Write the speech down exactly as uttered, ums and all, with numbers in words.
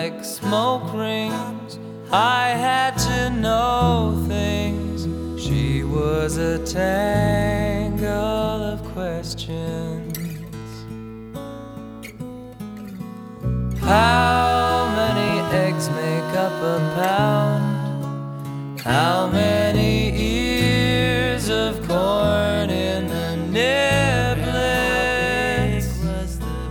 like smoke rings. I had to know things. She was a tangle of questions. How many eggs make up a pound? How many